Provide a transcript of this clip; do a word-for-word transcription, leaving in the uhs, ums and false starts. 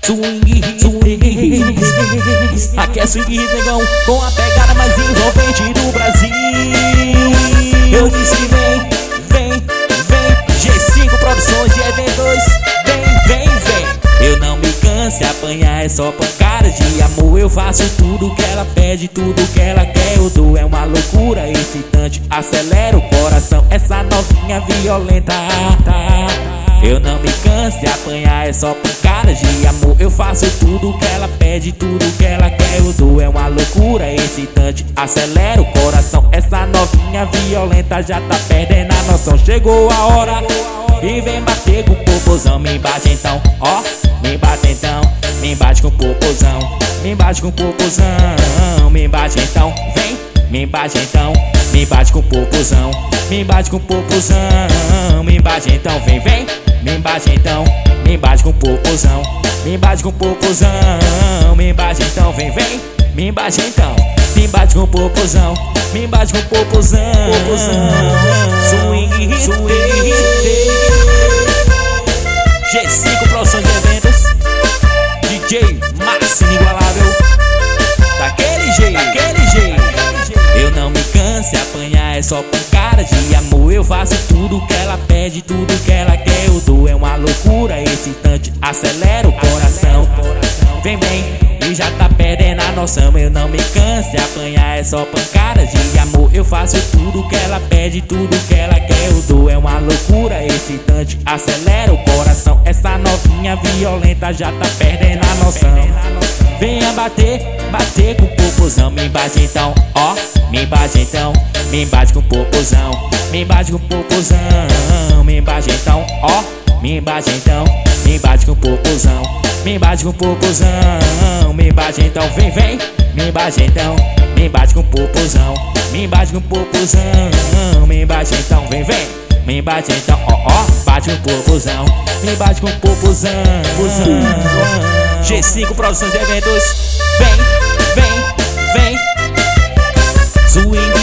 Swing, swing. Aqui é swing negão, com a pegada mais envolvente do Brasil. Eu disse que vem, vem, vem. G cinco Produções e Eventos. Vem, vem, vem. Eu não me canso de apanhar, é só pancada de amor. Eu faço tudo que ela pede, tudo que ela quer eu dou. É uma loucura excitante, acelera o coração. Essa novinha violenta, tá? Eu não me canso de apanhar, é só pancada de amor. Eu faço tudo que ela pede, tudo que ela quer eu dou. É uma loucura excitante, acelera o coração. Essa novinha violenta já tá perdendo a noção. Chegou a hora e vem bater com o popozão. Me bate então, ó, me bate então. Me bate com o popozão, me bate com o popozão. Me bate então, vem, me bate então. Me bate com o popozão, me bate com o popozão. Me bate então, vem, vem. Me bate então, me bate com o popozão. Me bate com o popozão. Me bate então, vem, vem. Me bate então, me bate com o popozão. Me bate com o popozão. Swing, swing. G cinco Produções e Eventos. D J Márcio Inigualável. Daquele jeito, daquele jeito. Eu não me canso de apanhar, é só pancada de amor. Eu faço tudo que ela pede, tudo que ela quer eu dou. É uma loucura excitante, acelera o coração. Vem, vem, e já tá perdendo a noção. Eu não me canso de apanhar, é só pancada de amor. Eu faço tudo que ela pede, tudo que ela quer eu dou. É uma loucura excitante, acelera o coração. Essa novinha violenta já tá perdendo a noção. Venha bater, bater com o popozão. Me bate então, ó, me bate então. Me bate com o popozão, me bate com o popozão. Me bate então, ó, me bate então. Me bate com o popozão, me bate com o popozão. Me bate então, vem, vem. Me bate então, me bate com o popozão. Me bate com o popozão. Me bate então, vem, vem. Me bate então, ó, ó, bate com o popozão. Me bate com o popozão. G cinco Produções e Eventos. Vem, vem, vem. Swing.